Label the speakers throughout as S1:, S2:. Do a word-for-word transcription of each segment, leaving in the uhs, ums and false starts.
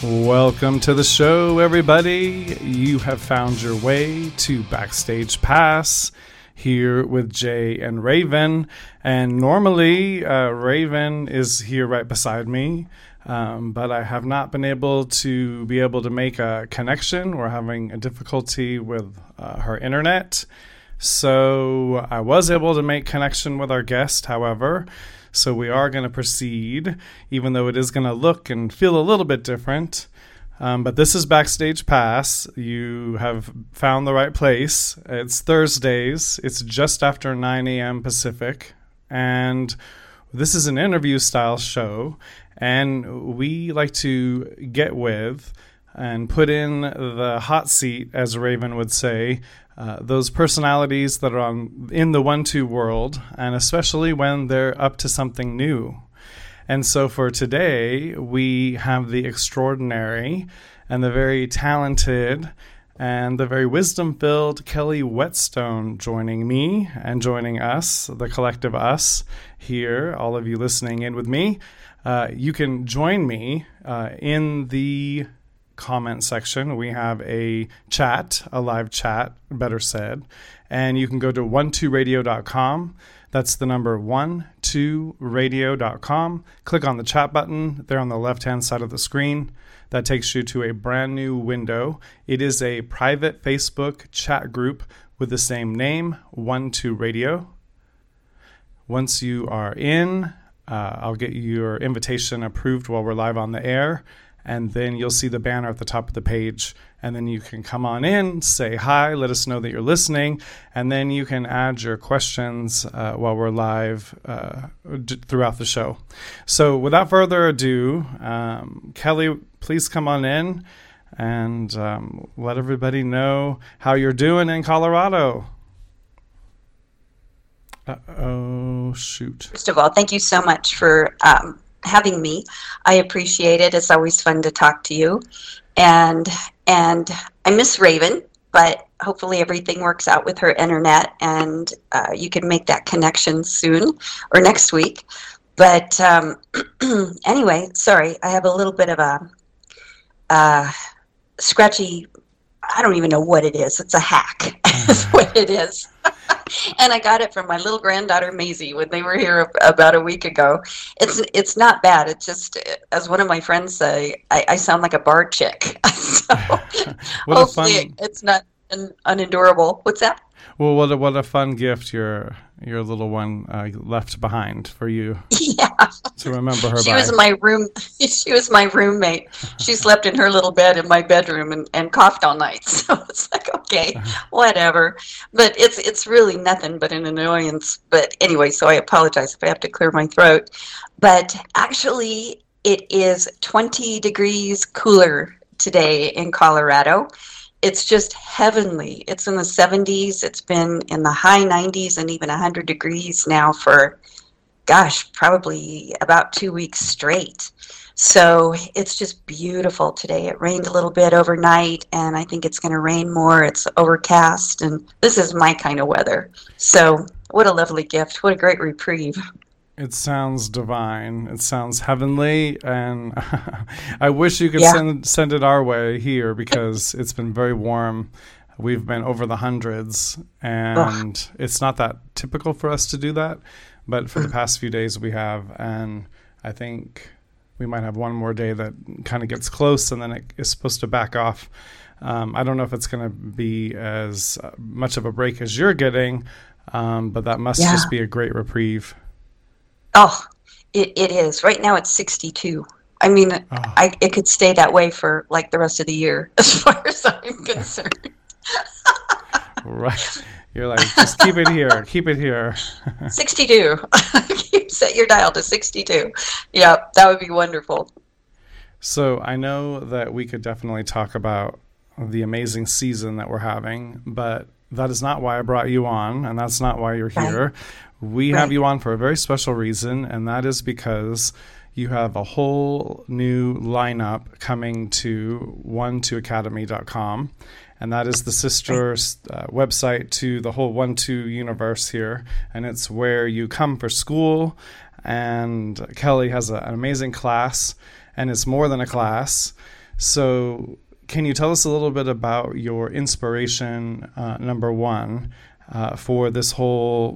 S1: Welcome to the show, everybody. You have found your way to Backstage Pass here with Jay and Raven. And normally, uh, Raven is here right beside me, um, but I have not been able to be able to make a connection. We're having a difficulty with uh, her internet. So I was able to make connection with our guest, however. So we are going to proceed, even though it is going to look and feel a little bit different. Um, but this is Backstage Pass. You have found the right place. It's Thursdays. It's just after nine a.m. Pacific. And this is an interview-style show. And we like to get with and put in the hot seat, as Raven would say, Uh, those personalities that are on, in the one two world, and especially when they're up to something new. And so for today, we have the extraordinary and the very talented and the very wisdom-filled Kelly Whetstone joining me and joining us, the collective us here, all of you listening in with me. Uh, you can join me uh, in the comment section. We have a chat, a live chat, better said, and you can go to one two radio dot com. That's the number one two radio dot com. Click on the chat button there on the left-hand side of the screen. That takes you to a brand new window. It is a private Facebook chat group with the same name, one two radio. Once you are in, uh, I'll get your invitation approved while we're live on the air. And then you'll see the banner at the top of the page. And then you can come on in, say hi, let us know that you're listening. And then you can add your questions uh, while we're live uh, d- throughout the show. So without further ado, um, Kelly, please come on in and um, let everybody know how you're doing in Colorado. Uh-oh, shoot.
S2: First of all, thank you so much for um, having me. I appreciate it. It's always fun to talk to you. And and I miss Raven, but hopefully everything works out with her internet and uh, you can make that connection soon or next week. But um, anyway, sorry, I have a little bit of a uh, scratchy, I don't even know what it is. It's a hack. That's what it is. And I got it from my little granddaughter Maisie when they were here about a week ago. It's it's not bad. It's just, as one of my friends say, I, I sound like a bar chick. So hopefully fun... it's not un, unendurable. What's that?
S1: Well, what a, what a fun gift your your little one uh, left behind for you.
S2: Yeah.
S1: To remember her
S2: she
S1: by.
S2: was my room. She was my roommate. She slept in her little bed in my bedroom and, and coughed all night. So it's like, okay, whatever. But it's it's really nothing but an annoyance. But anyway, so I apologize if I have to clear my throat. But actually, it is twenty degrees cooler today in Colorado. It's just heavenly. It's in the seventies. It's been in the high nineties and even one hundred degrees now for, gosh, probably about two weeks straight. So it's just beautiful today. It rained a little bit overnight, and I think it's going to rain more. It's overcast, and this is my kind of weather. So what a lovely gift. What a great reprieve.
S1: It sounds divine. It sounds heavenly, and I wish you could
S2: yeah.
S1: send send it our way here because it's been very warm. We've been over the hundreds, and Ugh. It's not that typical for us to do that, but for the past few days we have, and I think we might have one more day that kind of gets close, and then it is supposed to back off. Um, I don't know if it's going to be as much of a break as you're getting, um, but that must
S2: yeah.
S1: just be a great reprieve.
S2: Oh, it, it is. Right now it's sixty-two. I mean, oh. I it could stay that way for like the rest of the year as far as I'm concerned.
S1: Right. You're like, just keep it here. Keep it here.
S2: sixty-two. Set your dial to sixty-two. Yeah, that would be wonderful.
S1: So I know that we could definitely talk about the amazing season that we're having, but that is not why I brought you on, and that's not why you're here. Right. We right. have you on for a very special reason, and that is because you have a whole new lineup coming to one two academy dot com, and that is the sister uh, website to the whole one two universe here, and it's where you come for school, and Kelly has a, an amazing class, and it's more than a class. So can you tell us a little bit about your inspiration, uh, number one, uh, for this whole,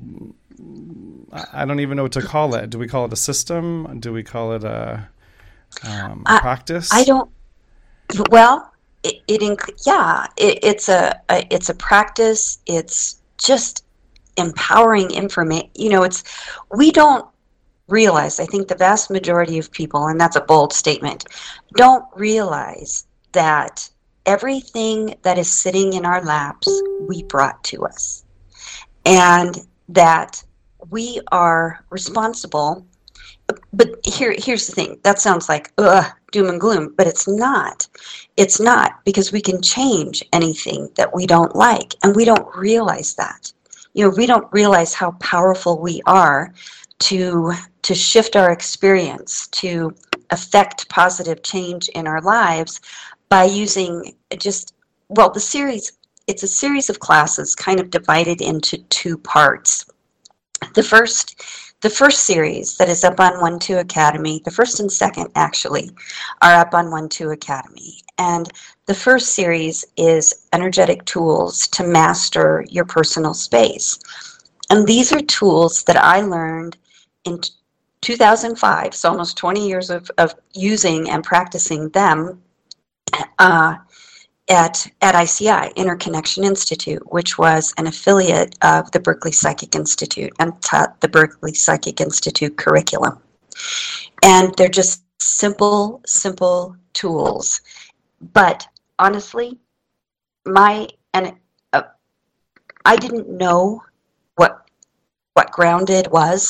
S1: I don't even know what to call it. Do we call it a system? Do we call it a um,
S2: I,
S1: practice?
S2: I don't, well, it, it inc- yeah, it, it's a, a, it's a practice. It's just empowering information. You know, it's, we don't realize, I think the vast majority of people, and that's a bold statement, don't realize that everything that is sitting in our laps, we brought to us. And that we are responsible. But here, here's the thing. That sounds like ugh, doom and gloom, but it's not. It's not, because we can change anything that we don't like, and we don't realize that. You know, we don't realize how powerful we are to to shift our experience, to affect positive change in our lives by using just, well, the series, it's a series of classes kind of divided into two parts. The first The first series that is up on one two Academy, the first and second actually, are up on one two Academy. And the first series is Energetic Tools to Master Your Personal Space. And these are tools that I learned in two thousand five, so almost twenty years of, of using and practicing them uh, at, at I C I, Interconnection Institute, which was an affiliate of the Berkeley Psychic Institute and taught the Berkeley Psychic Institute curriculum. And they're just simple, simple tools. But honestly, my, and uh, I didn't know what what grounded was.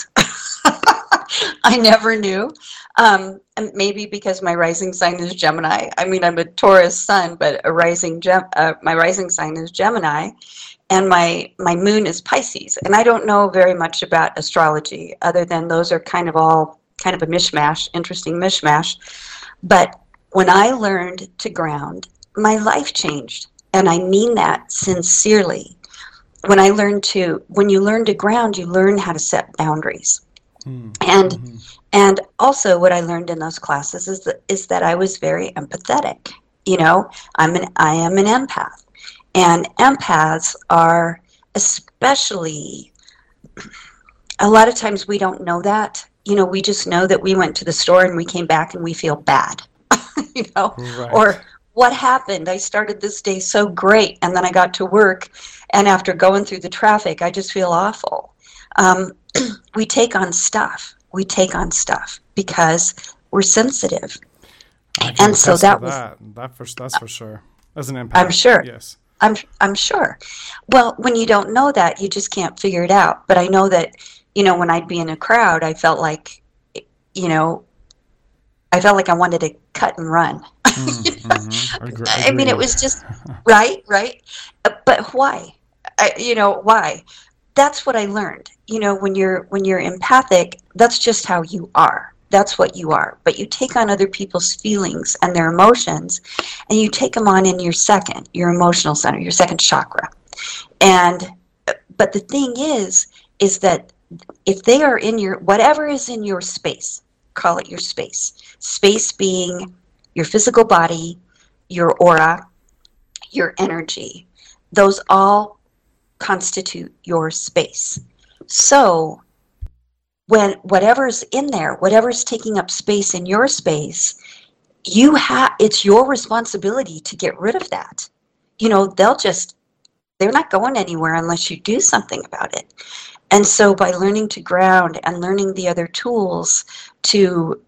S2: I never knew. Um, and maybe because my rising sign is Gemini. I mean, I'm a Taurus sun, but a rising Gem, uh, my rising sign is Gemini, and my my moon is Pisces. And I don't know very much about astrology, other than those are kind of all kind of a mishmash, interesting mishmash. But when I learned to ground, my life changed, and I mean that sincerely. When I learned to, when you learn to ground, you learn how to set boundaries. Mm-hmm. And mm-hmm. and also what I learned in those classes is that is that I was very empathetic. You know, I'm an I am an empath, and empaths are especially, a lot of times we don't know that. You know, we just know that we went to the store and we came back and we feel bad. You know, right. Or what happened? I started this day so great, and then I got to work, and after going through the traffic, I just feel awful. Um, we take on stuff. We take on stuff because we're sensitive. And so that was
S1: that. That for, that's for sure. As an empath,
S2: I'm sure.
S1: Yes,
S2: I'm I'm sure. Well, when you don't know that, you just can't figure it out. But I know that, you know, when I'd be in a crowd, I felt like, you know, I felt like I wanted to cut and run. Mm, you know? mm-hmm. Agre- I mean, it was just right, right. But why? I, you know, why? That's what I learned. You know, when you're when you're empathic, that's just how you are. That's what you are. But you take on other people's feelings and their emotions, and you take them on in your second, your emotional center, your second chakra. And but the thing is, is that if they are in your, whatever is in your space, call it your space. Space being your physical body, your aura, your energy. Those all constitute your space. So when whatever's in there, whatever's taking up space in your space, you have, it's your responsibility to get rid of that. You know, they'll just, they're not going anywhere unless you do something about it. And so by learning to ground and learning the other tools to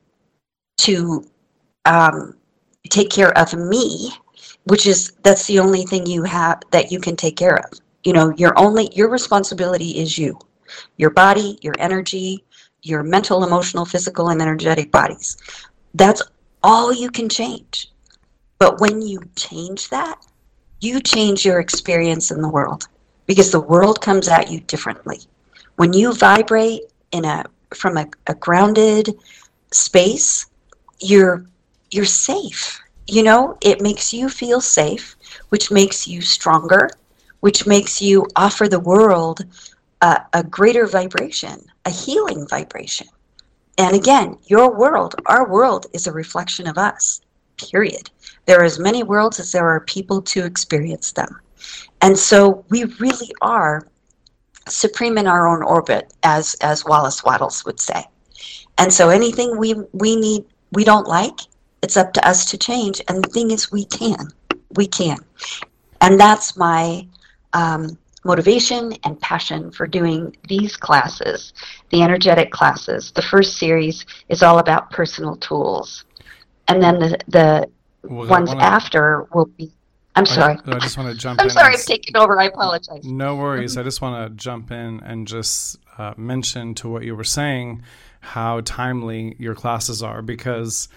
S2: to um, take care of me, which is, that's the only thing you have that you can take care of. You know, your only, your responsibility is you, your body, your energy, your mental, emotional, physical, and energetic bodies. That's all you can change. But when you change that, you change your experience in the world, because the world comes at you differently. When you vibrate in a from a, a grounded space, you're you're safe. You know, it makes you feel safe, which makes you stronger, which makes you offer the world a, a greater vibration, a healing vibration. And again, your world, our world is a reflection of us. period. There are as many worlds as there are people to experience them. And so we really are supreme in our own orbit, as as Wallace Wattles would say. And so anything we we need we don't like, it's up to us to change. And the thing is, we can, we can, and that's my um, motivation and passion for doing these classes, the energetic classes. The first series is all about personal tools, and then the the well, ones wanna... after will be. I'm sorry.
S1: I, I just want to jump
S2: I'm
S1: in.
S2: I'm sorry, I'm taking over. I apologize.
S1: No worries. I just want to jump in and just uh, mention to what you were saying how timely your classes are, because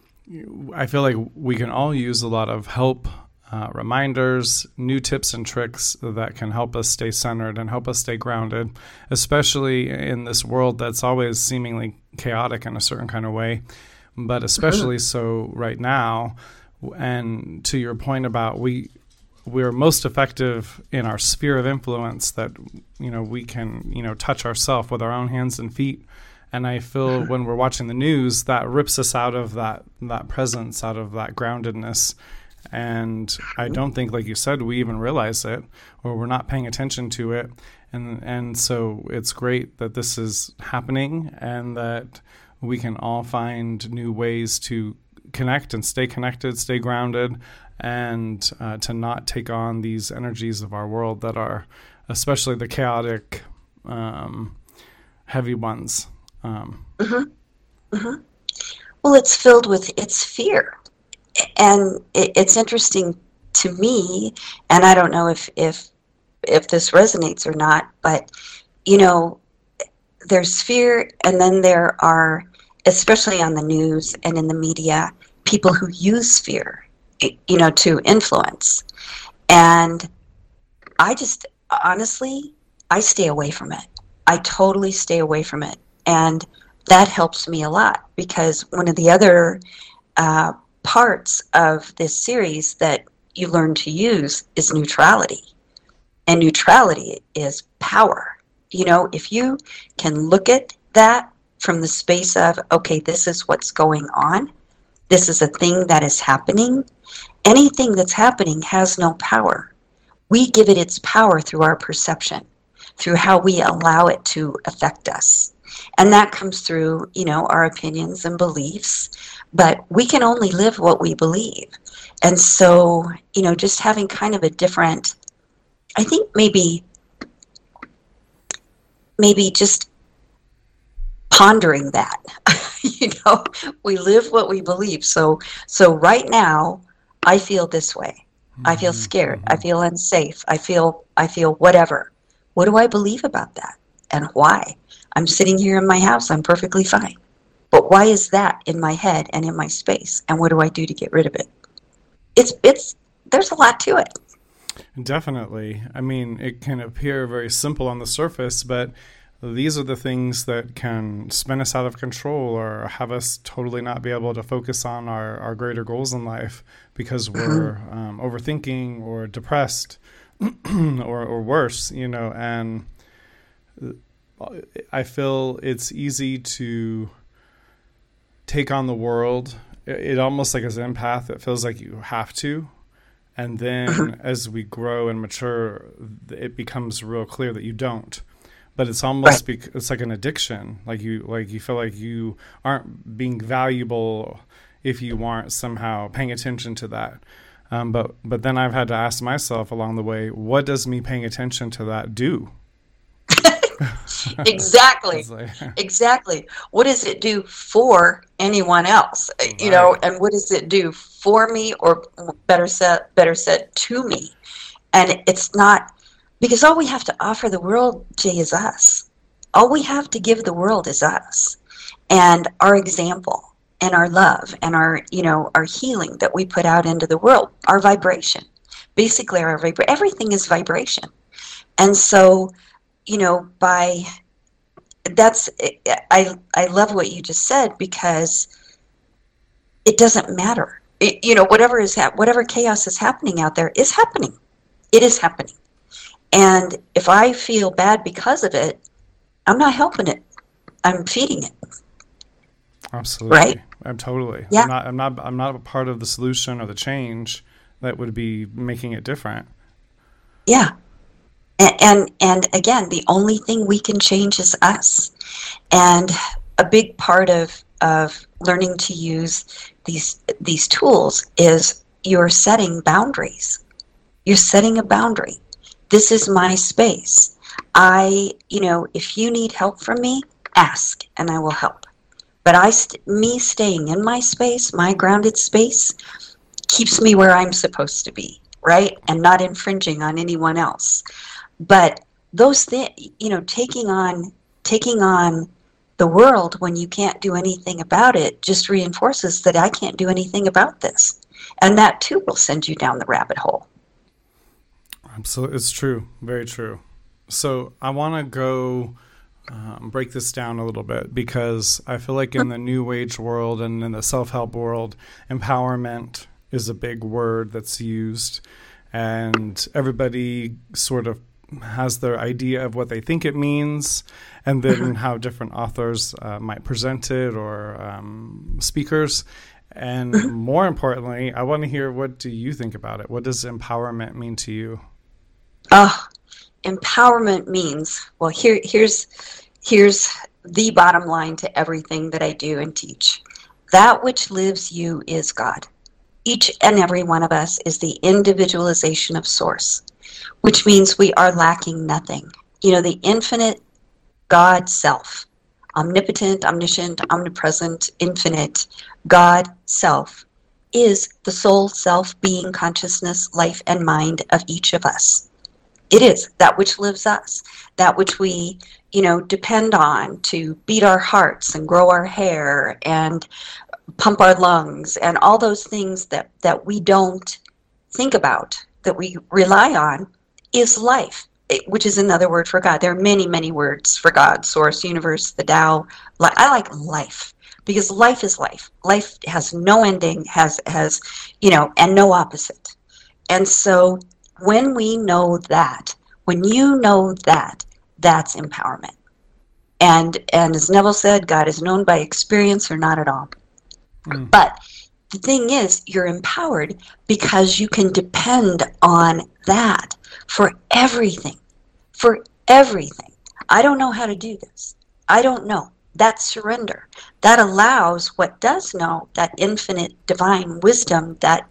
S1: I feel like we can all use a lot of help, uh, reminders, new tips and tricks that can help us stay centered and help us stay grounded, especially in this world that's always seemingly chaotic in a certain kind of way, but especially so right now. And to your point about we we're most effective in our sphere of influence, that, you know, we can, you know, touch ourselves with our own hands and feet. And I feel when we're watching the news, that rips us out of that that presence, out of that groundedness. And I don't think, like you said, we even realize it, or we're not paying attention to it. And and so it's great that this is happening, and that we can all find new ways to connect and stay connected, stay grounded, and uh, to not take on these energies of our world that are, especially the chaotic, um, heavy ones. Um,
S2: mm-hmm. Mm-hmm. Well, it's filled with it's fear, and it, it's interesting to me, and I don't know if if if this resonates or not, but you know, there's fear, and then there are, especially on the news and in the media, people who use fear, you know, to influence. And I just, honestly, I stay away from it. I totally stay away from it. And that helps me a lot, because one of the other uh, parts of this series that you learn to use is neutrality. And neutrality is power. You know, if you can look at that from the space of, okay, this is what's going on, this is a thing that is happening, anything that's happening has no power. We give it its power through our perception, through how we allow it to affect us. And that comes through, you know, our opinions and beliefs, but we can only live what we believe. And so, you know, just having kind of a different, I think maybe, maybe just pondering that, you know, we live what we believe. So, so right now, I feel this way. Mm-hmm. I feel scared. Mm-hmm. I feel unsafe. I feel, I feel whatever. What do I believe about that? And why? I'm sitting here in my house. I'm perfectly fine. But why is that in my head and in my space? And what do I do to get rid of it? It's, it's, there's a lot to it.
S1: Definitely. I mean, it can appear very simple on the surface, but these are the things that can spin us out of control or have us totally not be able to focus on our, our greater goals in life, because we're um, overthinking or depressed or, or worse, you know. And I feel it's easy to take on the world. It, it almost like as an empath, it feels like you have to. And then as we grow and mature, it becomes real clear that you don't. But it's almost right. bec- it's like an addiction. Like you like you feel like you aren't being valuable if you aren't somehow paying attention to that. Um, but but then I've had to ask myself along the way, what does me paying attention to that do?
S2: Exactly. Like, exactly. What does it do for anyone else? Right. You know, and what does it do for me, or better said, better said, to me? And it's not, because all we have to offer the world, Jay, is us. All we have to give the world is us, and our example, and our love, and our, you know, our healing that we put out into the world, our vibration. Basically, our vibra- everything is vibration. And so, you know, by that's, I I love what you just said, because it doesn't matter. It, you know, whatever is hap- whatever chaos is happening out there is happening. It is happening. And if I feel bad because of it, I'm not helping it. I'm feeding it.
S1: Absolutely.
S2: Right?
S1: I'm totally.
S2: Yeah.
S1: I'm not. I'm not. I'm not a part of the solution or the change that would be making it different.
S2: Yeah. And, and and again, the only thing we can change is us. And a big part of of learning to use these these tools is you're setting boundaries. You're setting a boundary. This is my space. I, you know, if you need help from me, ask and I will help. But I, st- me staying in my space, my grounded space, keeps me where I'm supposed to be, right? And not infringing on anyone else. But those things, you know, taking on, taking on the world when you can't do anything about it just reinforces that I can't do anything about this. And that too will send you down the rabbit hole.
S1: Absolutely. It's true. Very true. So I want to go um, break this down a little bit, because I feel like in the new age world and in the self-help world, empowerment is a big word that's used, and everybody sort of has their idea of what they think it means, and then how different authors uh, might present it, or um, speakers. And more importantly, I want to hear, what do you think about it? What does empowerment mean to you?
S2: Oh, empowerment means, well, here, here's, here's the bottom line to everything that I do and teach. That which lives you is God. Each and every one of us is the individualization of source, which means we are lacking nothing. You know, the infinite God self, omnipotent, omniscient, omnipresent, infinite God self is the soul, self, being, consciousness, life, and mind of each of us. It is that which lives us, that which we, you know, depend on to beat our hearts and grow our hair and pump our lungs and all those things that, that we don't think about, that we rely on, is life, it, which is another word for God. There are many, many words for God: source, universe, the Tao. I like life, because life is life. Life has no ending, has, has, you know, and no opposite. And so when we know that, when you know that, that's empowerment. And and as Neville said, God is known by experience or not at all. Mm. But the thing is, you're empowered because you can depend on that for everything, for everything. I don't know how to do this. I don't know. That's surrender. That allows what does know, that infinite divine wisdom that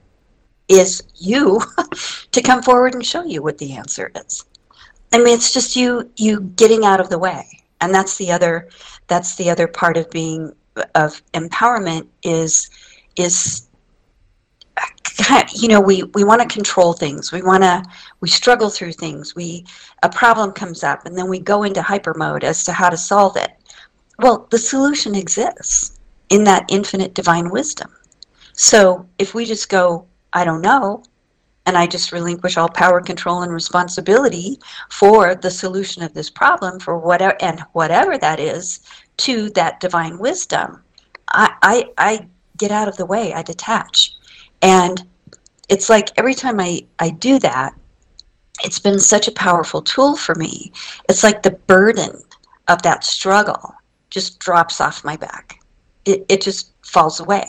S2: is you, to come forward and show you what the answer is. I mean, it's just you you getting out of the way. And that's the other that's the other part of being of empowerment is is you know, we, we want to control things. We want to we struggle through things. We a problem comes up and then we go into hyper mode as to how to solve it. Well, the solution exists in that infinite divine wisdom. So if we just go, I don't know, and I just relinquish all power, control, and responsibility for the solution of this problem, for whatever and whatever that is, to that divine wisdom, I, I, I get out of the way. I detach. And it's like every time I, I do that, it's been such a powerful tool for me. It's like the burden of that struggle just drops off my back. It, it just falls away.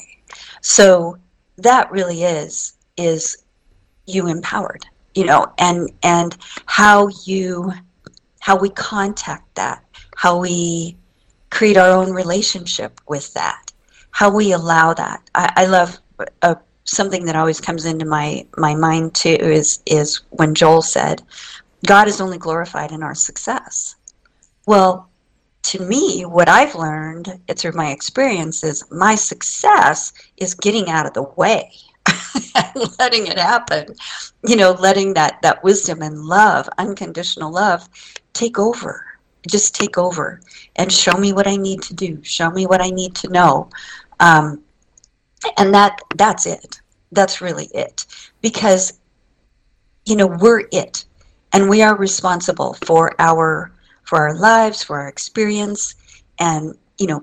S2: So that really is is you empowered, you know, and and how you how we contact that, how we create our own relationship with that, how we allow that. I, I love uh, something that always comes into my my mind too is is when Joel said, God is only glorified in our success. Well, to me, what I've learned through my experience is my success is getting out of the way and letting it happen. You know, letting that, that wisdom and love, unconditional love, take over. Just take over and show me what I need to do. Show me what I need to know. Um, and that that's it. That's really it. Because, you know, we're it. And we are responsible for our for our lives, for our experience, and, you know,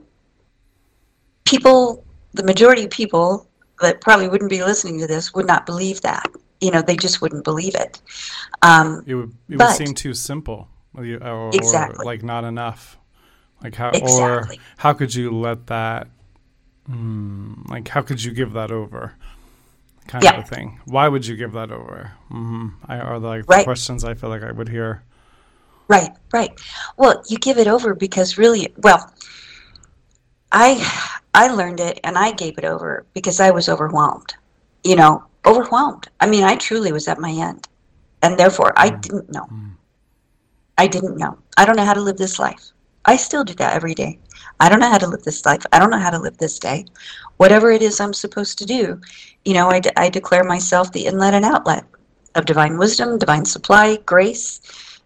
S2: people, the majority of people that probably wouldn't be listening to this would not believe that. You know, they just wouldn't believe it. Um,
S1: it would, it
S2: but,
S1: would seem too simple, or, or,
S2: exactly.
S1: or like not enough. Like how,
S2: exactly.
S1: or how could you let that Mm, like, how could you give that over? Kind
S2: Yeah.
S1: of a thing. Why would you give that over? Mm-hmm. I, are like the
S2: Right.
S1: questions I feel like I would hear.
S2: Right, right. Well, you give it over because really, well, I I learned it and I gave it over because I was overwhelmed. You know, overwhelmed. I mean, I truly was at my end. And therefore, I
S1: Mm,
S2: didn't know.
S1: mm,
S2: I didn't know. I don't know how to live this life. I still do that every day. I don't know how to live this life. I don't know how to live this day. Whatever it is I'm supposed to do, you know, I, de- I declare myself the inlet and outlet of divine wisdom, divine supply, grace,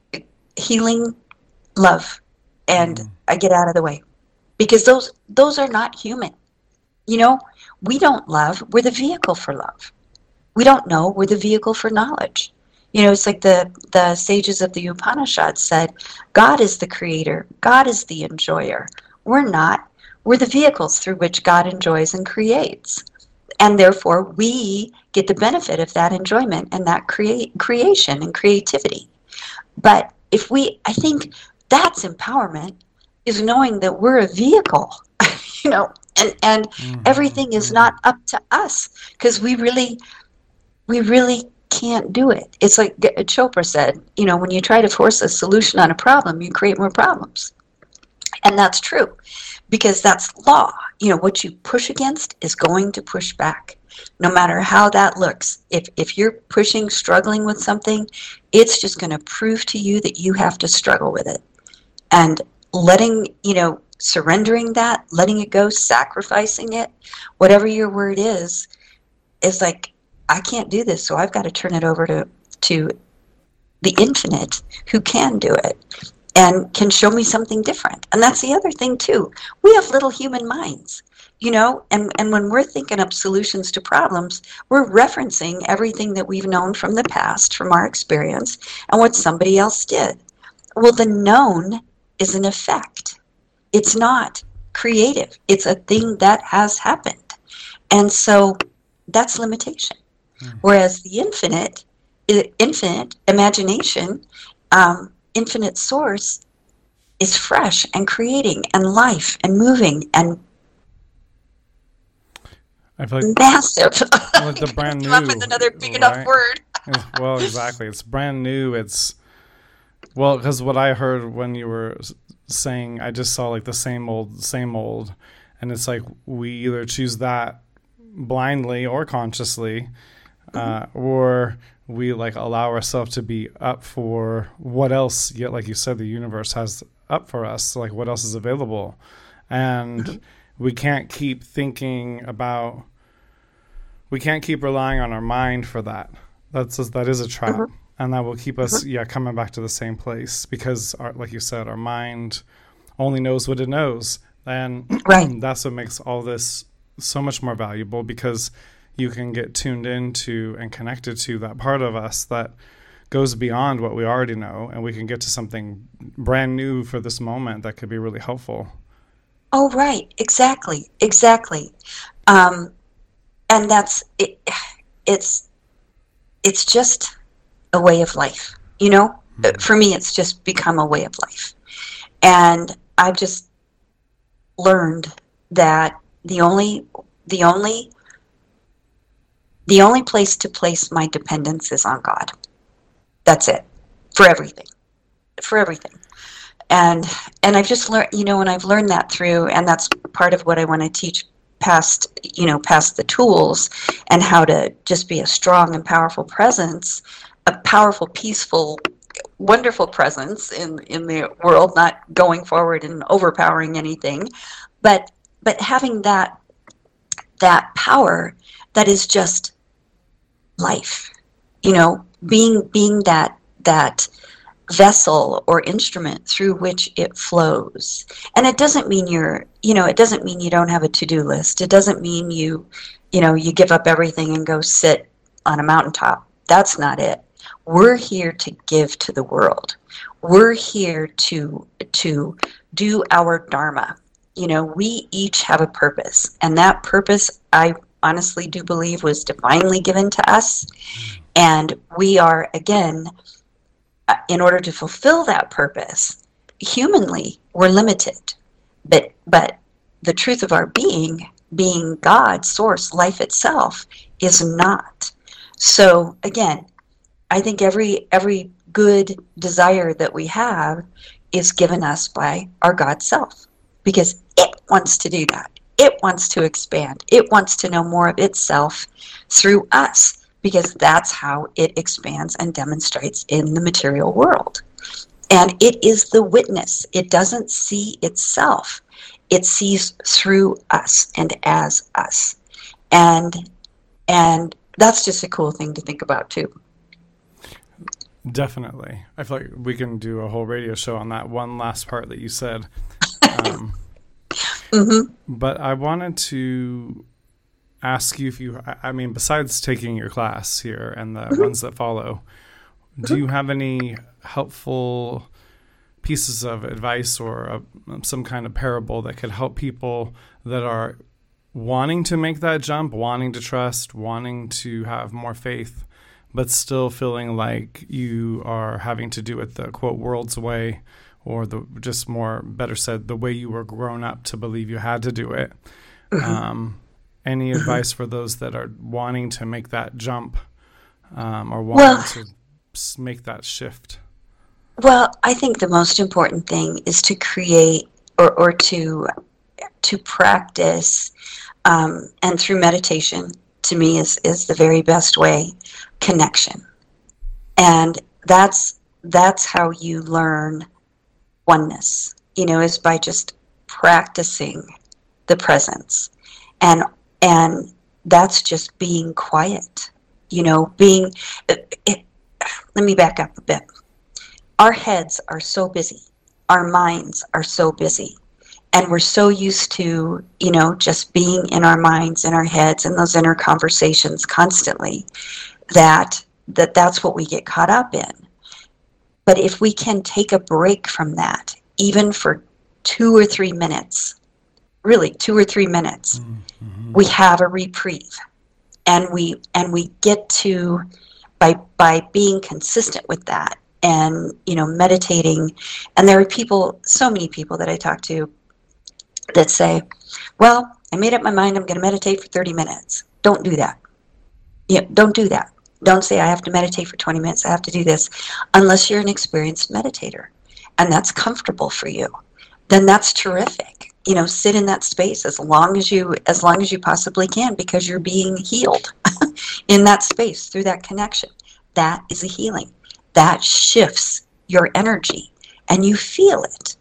S2: healing, love. And
S1: mm,
S2: I get out of the way because those those are not human. You know, we don't love. We're the vehicle for love. We don't know. We're the vehicle for knowledge. You know, it's like the, the sages of the Upanishads said, God is the creator. God is the enjoyer. We're not. We're the vehicles through which God enjoys and creates. And therefore, we get the benefit of that enjoyment and that create, creation and creativity. But if we, I think that's empowerment, is knowing that we're a vehicle, you know, and, and
S1: mm-hmm,
S2: everything is
S1: mm-hmm.
S2: not up to us because we really we really can't do it. It's like Chopra said, you know, when you try to force a solution on a problem, you create more problems. And that's true because that's law. You know, what you push against is going to push back, no matter how that looks. If, if you're pushing, struggling with something, it's just going to prove to you that you have to struggle with it. And letting, you know, surrendering that, letting it go, sacrificing it, whatever your word is, is like, I can't do this, so I've got to turn it over to to the infinite who can do it and can show me something different. And that's the other thing too. We have little human minds, you know, and, and when we're thinking up solutions to problems, we're referencing everything that we've known from the past, from our experience, and what somebody else did. Well, the known is an effect. It's not creative. It's a thing that has happened. And so that's limitation. Whereas the infinite, infinite imagination, um, infinite source is fresh and creating and life and moving and
S1: I feel like,
S2: massive.
S1: like the brand new,
S2: Come up with another big enough
S1: right?
S2: word.
S1: Well, exactly. It's brand new. It's, well, because what I heard when you were s- saying, I just saw like the same old, same old. And it's like we either choose that blindly or consciously, uh, or we like allow ourselves to be up for what else, yet like you said, the universe has up for us, like what else is available. And we can't keep thinking about, we can't keep relying on our mind for that. That's just, that is a trap.
S2: Mhm.
S1: And that will keep us,
S2: Mhm.
S1: yeah, coming back to the same place because, our, like you said, our mind only knows what it knows. And
S2: Right.
S1: that's what makes all this so much more valuable because you can get tuned into and connected to that part of us that goes beyond what we already know, and we can get to something brand new for this moment that could be really helpful.
S2: Oh, right. Exactly. Exactly. Um, and that's it. It's it's just a way of life. You know,
S1: Mm-hmm.
S2: for me, it's just become a way of life, and I've just learned that the only the only the only place to place my dependence is on God. That's it. For everything. For everything. And and I've just learned, you know, and I've learned that through, and that's part of what I want to teach past, you know, past the tools and how to just be a strong and powerful presence, a powerful, peaceful, wonderful presence in, in the world, not going forward and overpowering anything, but but having that that power that is just life, you know, being being that that vessel or instrument through which it flows. And it doesn't mean you're, you know, it doesn't mean you don't have a to-do list. It doesn't mean you, you know, you give up everything and go sit on a mountaintop. That's not it. We're here to give to the world. We're here to to do our dharma. You know, we each have a purpose, and that purpose, I honestly do believe, was divinely given to us. And we are, again, in order to fulfill that purpose, humanly, we're limited. But but the truth of our being being God, source, life itself, is not. So again, I think every every good desire that we have is given us by our God self, because it wants to do that. It wants to expand. It wants to know more of itself through us, because that's how it expands and demonstrates in the material world. And it is the witness. It doesn't see itself. It sees through us and as us. And and that's just a cool thing to think about too.
S1: Definitely. I feel like we can do a whole radio show on that one last part that you said. Um, mm-hmm. But I wanted to ask you if you, I mean, besides taking your class here and the mm-hmm. ones that follow, do you have any helpful pieces of advice or a, some kind of parable that could help people that are wanting to make that jump, wanting to trust, wanting to have more faith, but still feeling like you are having to do it the, quote, world's way, or the just more, better said, the way you were grown up to believe you had to do it. Mm-hmm. Um, any mm-hmm. advice for those that are wanting to make that jump um, or wanting well, to make that shift?
S2: Well, I think the most important thing is to create or, or to to practice, um, and through meditation, to me, is, is the very best way, connection. And that's that's how you learn oneness, you know, is by just practicing the presence. And and that's just being quiet, you know, being, it, it, let me back up a bit. Our heads are so busy. Our minds are so busy. And we're so used to, you know, just being in our minds, in our heads, and those inner conversations constantly, that, that that's what we get caught up in. But if we can take a break from that, even for two or three minutes, really two or three minutes, mm-hmm. we have a reprieve. And we and we get to, by by being consistent with that and, you know, meditating. And there are people, so many people that I talk to that say, well, I made up my mind, I'm going to meditate for thirty minutes. Don't do that. Yeah, don't do that. Don't say I have to meditate for twenty minutes, I have to do this, unless you're an experienced meditator and that's comfortable for you. Then that's terrific. You know, sit in that space as long as you as long as you possibly can, because you're being healed in that space through that connection. That is a healing. That shifts your energy and you feel it.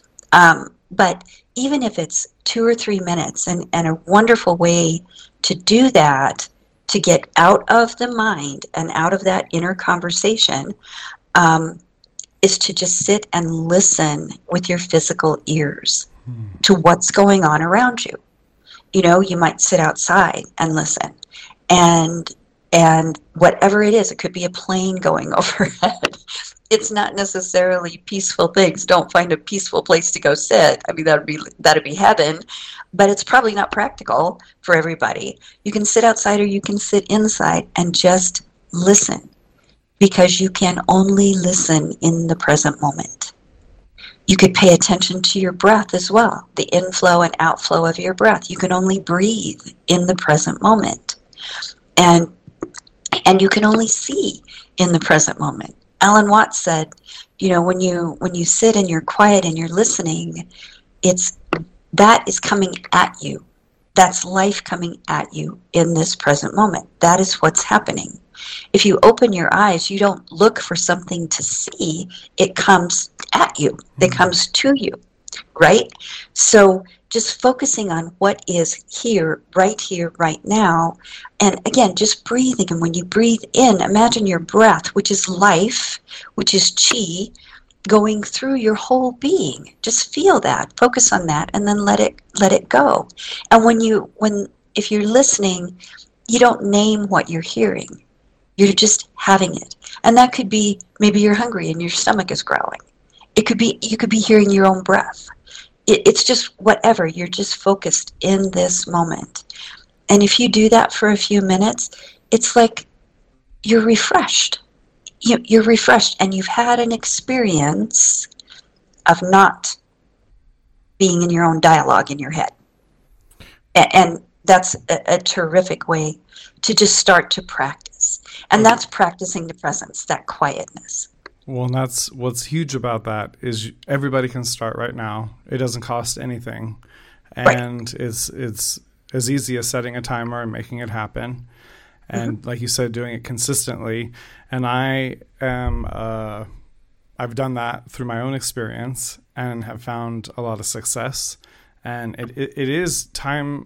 S2: Um, but even if it's two or three minutes, and, and a wonderful way to do that, to get out of the mind and out of that inner conversation, um, is to just sit and listen with your physical ears hmm. to what's going on around you. You know, you might sit outside and listen, and and whatever it is, it could be a plane going overhead. It's not necessarily peaceful things. Don't find a peaceful place to go sit. I mean, that'd be that'd be heaven, but it's probably not practical for everybody. You can sit outside or you can sit inside and just listen, because you can only listen in the present moment. You could pay attention to your breath as well, the inflow and outflow of your breath. You can only breathe in the present moment. And and you can only see in the present moment. Alan Watts said, you know, when you when you sit and you're quiet and you're listening, it's that is coming at you. That's life coming at you in this present moment. That is what's happening. If you open your eyes, you don't look for something to see. It comes at you. It mm-hmm. comes to you, right? So just focusing on what is here, right here, right now. And again, just breathing. And when you breathe in, imagine your breath, which is life, which is chi, going through your whole being. Just feel that, focus on that, and then let it let it go. And when you when if you're listening, you don't name what you're hearing. You're just having it. And that could be, maybe you're hungry and your stomach is growling. It could be, you could be hearing your own breath. It, it's just whatever. You're just focused in this moment. And if you do that for a few minutes, it's like you're refreshed. You, you're refreshed and you've had an experience of not being in your own dialogue in your head. A- And that's a, a terrific way to just start to practice. And that's practicing the presence, that quietness.
S1: Well, and that's what's huge about that is everybody can start right now. It doesn't cost anything,
S2: Right.
S1: and it's it's as easy as setting a timer and making it happen. And
S2: Mm-hmm.
S1: like you said, doing it consistently. And I am uh, I've done that through my own experience and have found a lot of success. And it, it, it is time.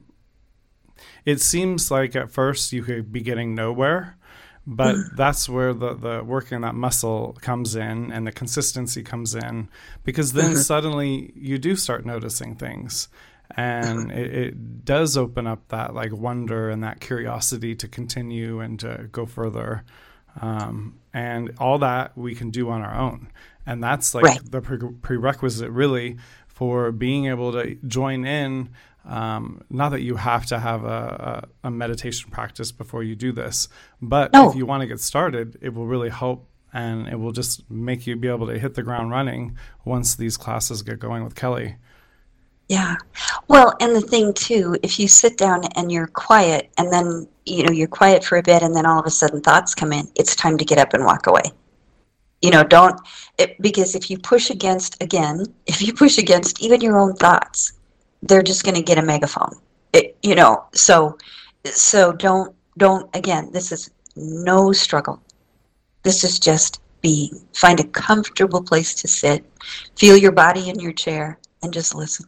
S1: It seems like at first you could be getting nowhere, but that's where the, the working that muscle comes in and the consistency comes in, because then
S2: Mm-hmm.
S1: suddenly you do start noticing things. And it, it does open up that like wonder and that curiosity to continue and to go further. Um, and all that we can do on our own. And that's like
S2: Right.
S1: the pre- prerequisite really for being able to join in. Um, not that you have to have a, a, a meditation practice before you do this, but
S2: No.
S1: if you want to get started, it will really help, and it will just make you be able to hit the ground running once these classes get going with Kelly.
S2: Yeah. Well, and the thing too, if you sit down and you're quiet and then, you know, you're quiet for a bit and then all of a sudden thoughts come in, it's time to get up and walk away. You know, don't, it, because if you push against, again, if you push against even your own thoughts, they're just going to get a megaphone. It, you know, so, so don't, don't, again, this is no struggle. This is just being. Find a comfortable place to sit, feel your body in your chair, and just listen.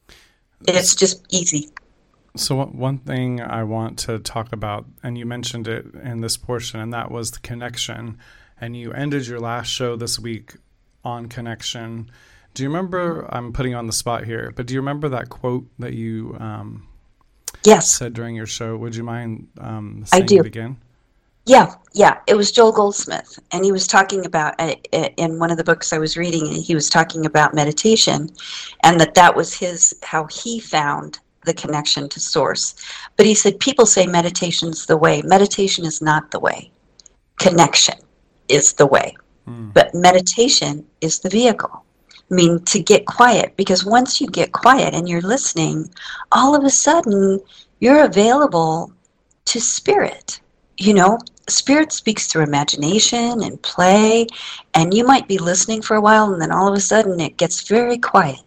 S2: It's just easy.
S1: So one one thing I want to talk about, and you mentioned it in this portion, and that was the connection. And you ended your last show this week on connection. Do you remember, I'm putting you on the spot here, but do you remember that quote that you um,
S2: Yes,
S1: said during your show? Would you mind um,
S2: I
S1: saying
S2: do.
S1: it again?
S2: Yeah, yeah. It was Joel Goldsmith, and he was talking about uh, uh, in one of the books I was reading. He was talking about meditation, and that that was his how he found the connection to source. But he said people say meditation's the way. Meditation is not the way. Connection is the way.
S1: Hmm.
S2: But meditation is the vehicle. I mean, to get quiet, because once you get quiet and you're listening, all of a sudden you're available to spirit. You know, spirit speaks through imagination and play, and you might be listening for a while, and then all of a sudden it gets very quiet.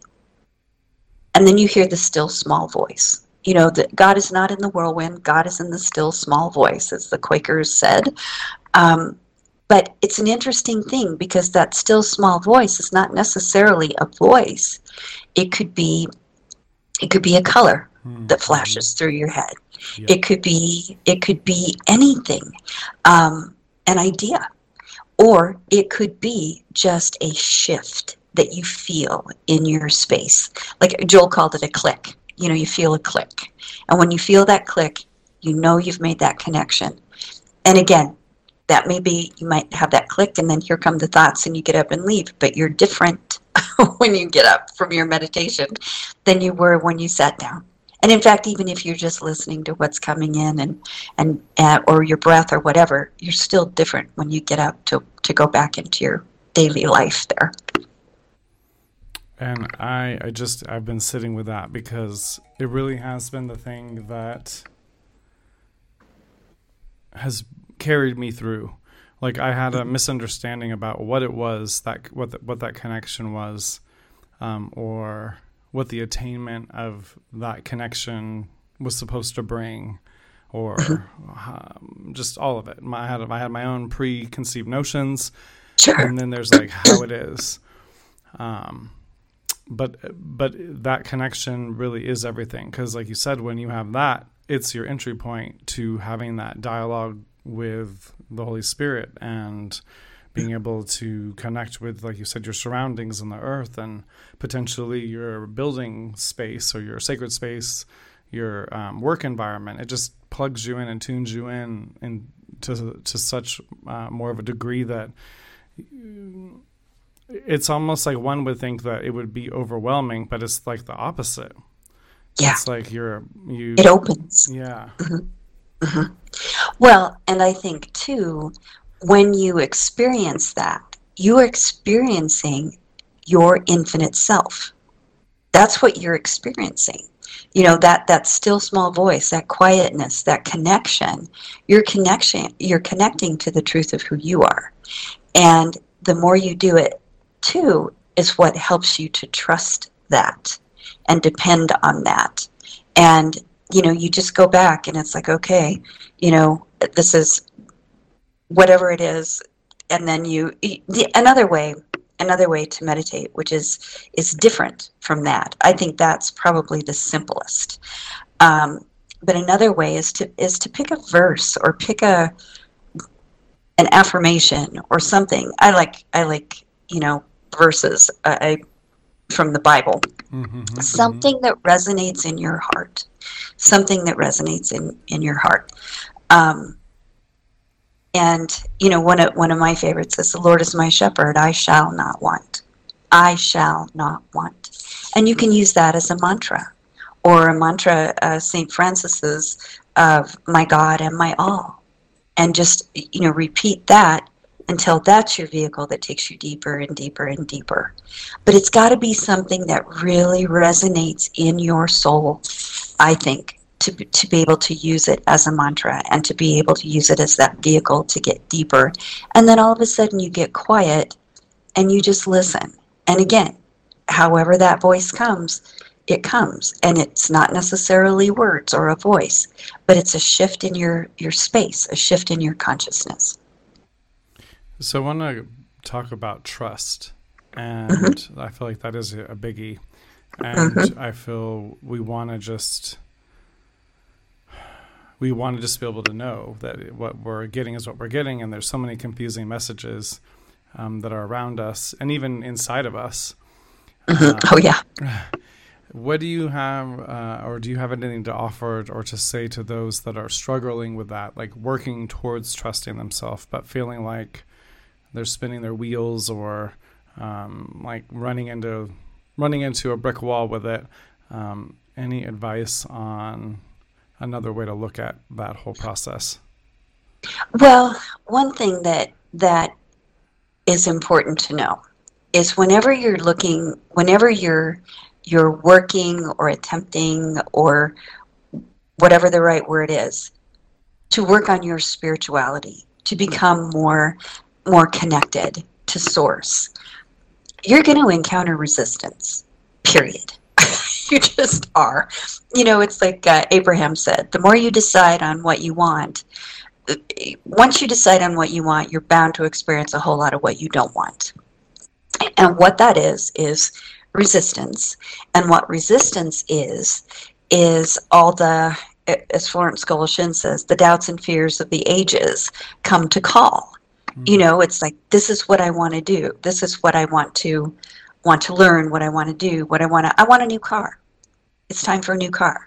S2: And then you hear the still small voice. You know, that God is not in the whirlwind, God is in the still small voice, as the Quakers said. Um, but it's an interesting thing because that still small voice is not necessarily a voice. It could be, it could be a color
S1: Hmm.
S2: that flashes through your head.
S1: Yeah.
S2: It could be, it could be anything, um, an idea, or it could be just a shift that you feel in your space. Like Joel called it a click. You know, you feel a click, and when you feel that click, you know you've made that connection. And again, that may be, you might have that click and then here come the thoughts and you get up and leave, but you're different when you get up from your meditation than you were when you sat down. And in fact, even if you're just listening to what's coming in and, and uh, or your breath or whatever, you're still different when you get up to, to go back into your daily life there.
S1: And I, I just, I've been sitting with that because it really has been the thing that has carried me through. Like I had a misunderstanding about what it was, that what the, what that connection was, um, or what the attainment of that connection was supposed to bring, or um, just all of it. My, I had I had my own preconceived notions,
S2: Sure.
S1: and then there's like how it is. Um, but but that connection really is everything, because like you said, when you have that, it's your entry point to having that dialogue with the Holy Spirit and being able to connect with, like you said, your surroundings and the earth and potentially your building space or your sacred space, your um, work environment. It just plugs you in and tunes you in, in to, to such uh, more of a degree that it's almost like one would think that it would be overwhelming, but it's like the opposite.
S2: Yeah.
S1: It's like you're, you,
S2: It opens.
S1: yeah.
S2: Mm-hmm. Mm-hmm. Well, and I think too, when you experience that, you are experiencing your infinite self. That's what you're experiencing. You know, that, that still small voice, that quietness, that connection, your connection, you're connecting to the truth of who you are. And the more you do it, too, is what helps you to trust that and depend on that. And, you know, you just go back and it's like, okay, you know, this is whatever it is. And then you, the, another way, another way to meditate, which is, is different from that. I think that's probably the simplest. Um, but another way is to, is to pick a verse or pick a, an affirmation or something. I like, I like, you know, verses uh, I, from the Bible. Mm-hmm, something mm-hmm. that resonates in your heart. Something that resonates in, in your heart. Um, and, you know, one of, one of my favorites is, the Lord is my shepherd, I shall not want. I shall not want. And you can use that as a mantra. Or a mantra, uh, Saint Francis's, of my God and my all. And just, you know, repeat that until that's your vehicle that takes you deeper and deeper and deeper. But it's got to be something that really resonates in your soul, I think, to, to be able to use it as a mantra and to be able to use it as that vehicle to get deeper. And then all of a sudden you get quiet and you just listen. And again, however that voice comes, it comes. And it's not necessarily words or a voice, but it's a shift in your, your space, a shift in your consciousness.
S1: So I want to talk about trust, and mm-hmm. I feel like that is a biggie, and mm-hmm. I feel we want to just, we want to just be able to know that what we're getting is what we're getting, and there's so many confusing messages um, that are around us, and even inside of us.
S2: Mm-hmm. Uh, oh, yeah.
S1: What do you have, uh, or do you have anything to offer or to say to those that are struggling with that, like working towards trusting themselves, but feeling like they're spinning their wheels or um, like running into running into a brick wall with it? Um, any advice on another way to look at that whole process?
S2: Well, one thing that that is important to know is whenever you're looking, whenever you're you're working or attempting or whatever the right word is, to work on your spirituality, to become more more connected to source, you're going to encounter resistance, period. You just are. You know, it's like uh, Abraham said, the more you decide on what you want, once you decide on what you want, you're bound to experience a whole lot of what you don't want. And what that is, is resistance. And what resistance is, is all the, as Florence Scovel Shinn says, the doubts and fears of the ages come to call. You know, it's like, this is what I want to do. This is what I want to want to learn, what I want to do, what I want to, I want a new car. It's time for a new car.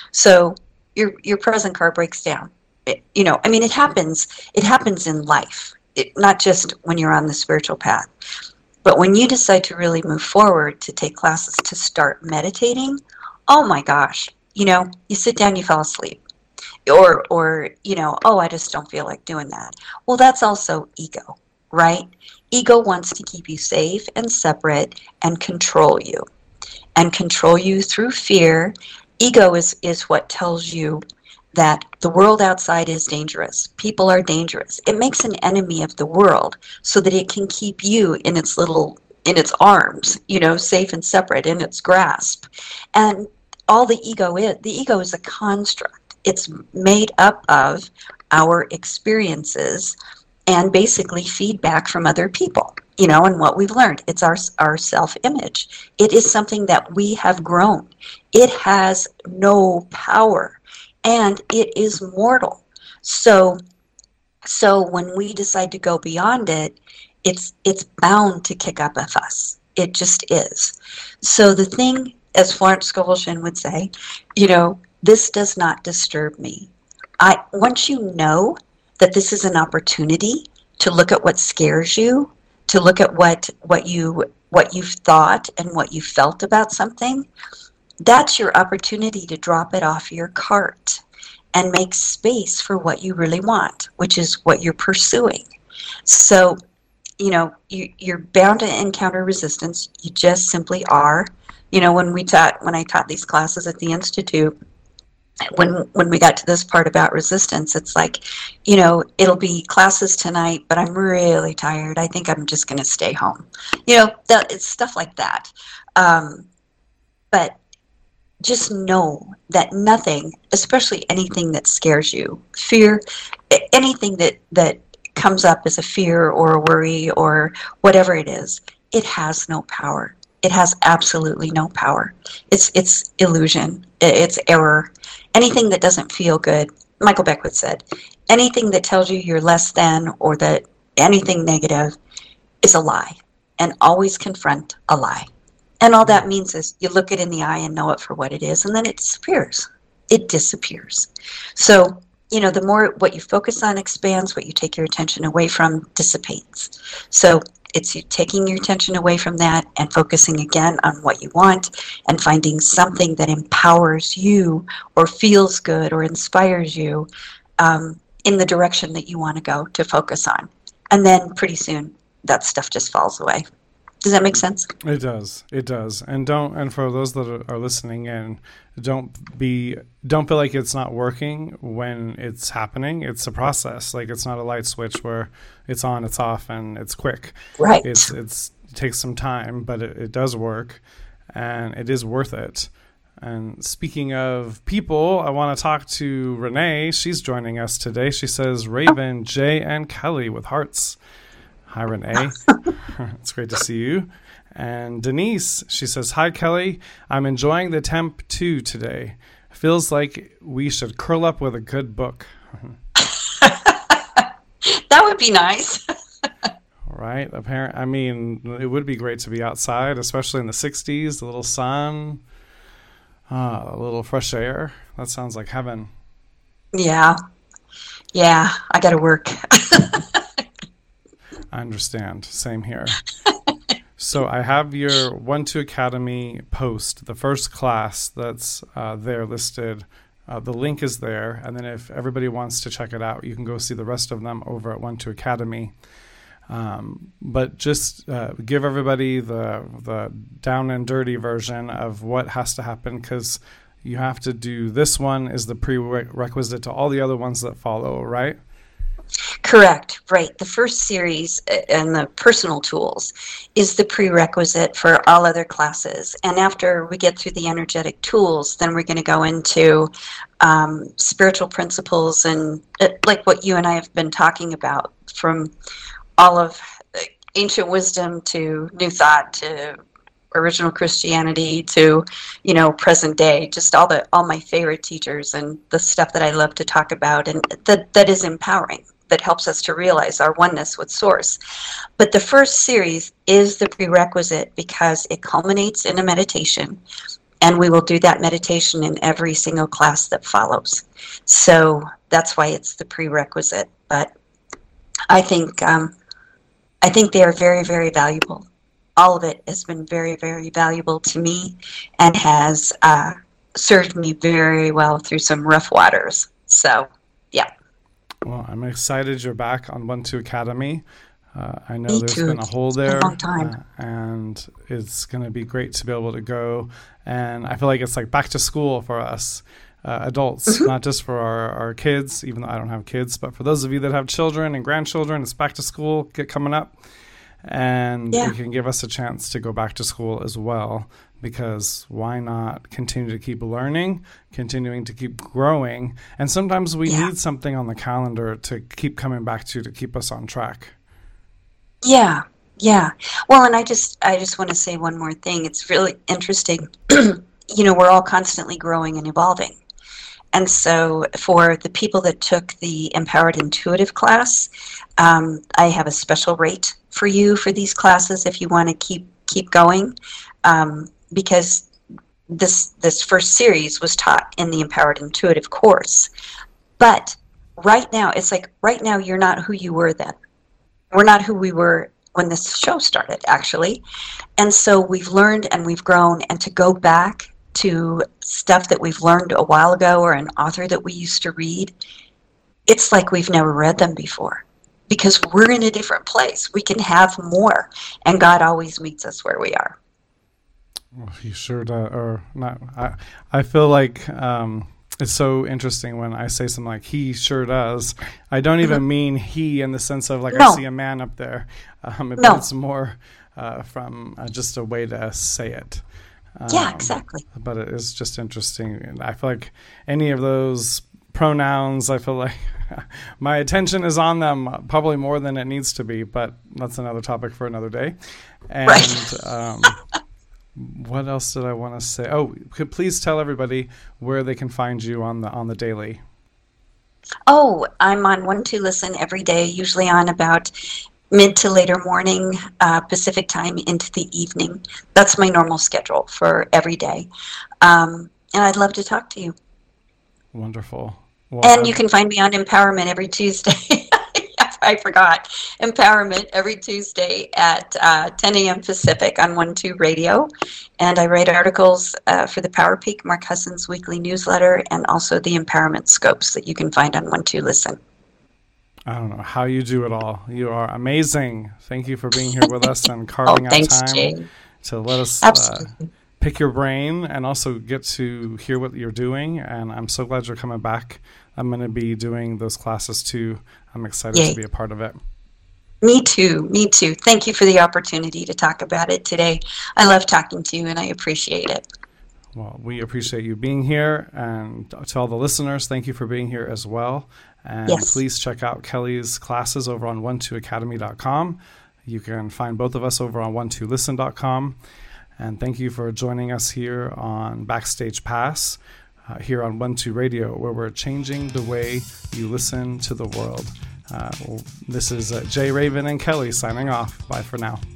S2: So your your present car breaks down. It, you know, I mean, it happens, it happens in life, it, not just when you're on the spiritual path. But when you decide to really move forward, to take classes, to start meditating, oh my gosh, you know, you sit down, you fall asleep. Or, or, you know, oh, I just don't feel like doing that. Well, that's also ego, right? Ego wants to keep you safe and separate and control you. And control you through fear. Ego is, is what tells you that the world outside is dangerous. People are dangerous. It makes an enemy of the world so that it can keep you in its little, in its arms, you know, safe and separate, in its grasp. And all the ego is, the ego is a construct. It's made up of our experiences and basically feedback from other people, you know, and what we've learned. It's our our self-image. It is something that we have grown. It has no power, and it is mortal. So, so when we decide to go beyond it, it's it's bound to kick up at us. It just is. So the thing, as Florence Scovel Shinn would say, you know, this does not disturb me. I once you know that this is an opportunity to look at what scares you, to look at what what you what you've thought and what you felt about something, that's your opportunity to drop it off your cart and make space for what you really want, which is what you're pursuing. So, you know, you, you're bound to encounter resistance. You just simply are. You know, when we taught, when I taught these classes at the Institute, when when we got to this part about resistance, it's like, you know, it'll be classes tonight, but I'm really tired. I think I'm just going to stay home. You know, that it's stuff like that. Um, but just know that nothing, especially anything that scares you, fear, anything that that comes up as a fear or a worry or whatever it is, it has no power. It has absolutely no power. It's it's illusion. It's error. Anything that doesn't feel good, Michael Beckwith said, anything that tells you you're less than or that anything negative is a lie. And always confront a lie. And all that means is you look it in the eye and know it for what it is, and then it disappears. It disappears. So, you know, the more what you focus on expands, what you take your attention away from dissipates. So it's you taking your attention away from that and focusing again on what you want and finding something that empowers you or feels good or inspires you um, in the direction that you want to go to focus on. And then pretty soon that stuff just falls away. Does that make sense?
S1: It does. It does. And don't. And for those that are listening in, don't be. Don't feel like it's not working when it's happening. It's a process. Like it's not a light switch where it's on, it's off, and it's quick.
S2: Right.
S1: It's it's it takes some time, but it, it does work, and it is worth it. And speaking of people, I want to talk to Renee. She's joining us today. She says, Raven, Jay, and Kelly with hearts. Hi, Renee. It's great to see you. And Denise, she says, hi, Kelly. I'm enjoying the temp two today. Feels like we should curl up with a good book.
S2: That would be nice.
S1: Right? Apparent. I mean, it would be great to be outside, especially in the sixties, the little sun, uh, a little fresh air. That sounds like heaven.
S2: Yeah. Yeah. I got to work.
S1: I understand. Same here. So I have your one two Academy post, the first class that's uh, there listed. Uh, the link is there. And then if everybody wants to check it out, you can go see the rest of them over at one two Academy. Um, but just uh, give everybody the the down and dirty version of what has to happen, because you have to do this one is the prerequisite to all the other ones that follow, right?
S2: Correct. Right. The first series and the personal tools is the prerequisite for all other classes. And after we get through the energetic tools, then we're going to go into um, spiritual principles and uh, like what you and I have been talking about, from all of ancient wisdom to new thought to original Christianity to, you know, present day, just all the all my favorite teachers and the stuff that I love to talk about, and that that is empowering, that helps us to realize our oneness with Source. But the first series is the prerequisite because it culminates in a meditation, and we will do that meditation in every single class that follows. So that's why it's the prerequisite. But I think um, I think they are very, very valuable. All of it has been very, very valuable to me and has uh, served me very well through some rough waters. So, yeah.
S1: Well, I'm excited you're back on one two Academy. Uh, I know
S2: Me
S1: there's
S2: too.
S1: been a hole
S2: It's been
S1: there,
S2: a long time.
S1: uh, and it's going to be great to be able to go. And I feel like it's like back to school for us uh, adults,
S2: Mm-hmm.
S1: not just for our, our kids, even though I don't have kids, but for those of you that have children and grandchildren, it's back to school get coming up. And
S2: Yeah.
S1: it can give us a chance to go back to school as well, because why not continue to keep learning, continuing to keep growing? And sometimes we
S2: Yeah.
S1: need something on the calendar to keep coming back to, to keep us on track.
S2: Yeah, yeah. Well, and I just I just want to say one more thing. It's really interesting. You know, we're all constantly growing and evolving. And so for the people that took the Empowered Intuitive class, um, I have a special rate for you for these classes if you want to keep keep going, um, because this this first series was taught in the Empowered Intuitive course. But right now, it's like right now you're not who you were then. We're not who we were when this show started, actually. And so we've learned and we've grown, and to go back to stuff that we've learned a while ago or an author that we used to read, it's like we've never read them before, because we're in a different place. We can have more, and God always meets us where we are.
S1: Well, he sure does. Or not. I, I feel like um, it's so interesting when I say something like he sure does. I don't even mm-hmm. mean he in the sense of like no. I see a man up there. Um, no. But it's more uh, from uh, just a way to say it. Um,
S2: yeah, exactly.
S1: But it is just interesting. And I feel like any of those pronouns, I feel like my attention is on them probably more than it needs to be, but that's another topic for another day. And
S2: right.
S1: um, what else did I want to say? Oh, could please tell everybody where they can find you on the on the daily.
S2: Oh, I'm on One Two Listen every day, usually on about mid to later morning uh, Pacific time into the evening. That's my normal schedule for every day. Um, and I'd love to talk to you.
S1: Wonderful. Well,
S2: and
S1: I'm...
S2: you can find me on Empowerment every Tuesday. I forgot. Empowerment every Tuesday at uh, ten a.m. Pacific on One Two Radio. And I write articles uh, for the Power Peak, Mark Husson's weekly newsletter, and also the Empowerment Scopes that you can find on One Two Listen.
S1: I don't know how you do it all. You are amazing. Thank you for being here with us and carving
S2: oh, thanks,
S1: out time
S2: Jay.
S1: to let us uh, pick your brain and also get to hear what you're doing. And I'm so glad you're coming back. I'm going to be doing those classes too. I'm excited
S2: Yay.
S1: to be a part of it.
S2: Me too. Me too. Thank you for the opportunity to talk about it today. I love talking to you and I appreciate it.
S1: Well, we appreciate you being here. And to all the listeners, thank you for being here as well. And
S2: yes.
S1: please check out Kelly's classes over on one two academy dot com. You can find both of us over on one two listen dot com. And thank you for joining us here on Backstage Pass, uh, here on One Two Radio, where we're changing the way you listen to the world. Uh, well, this is uh, Jay Raven and Kelly signing off. Bye for now.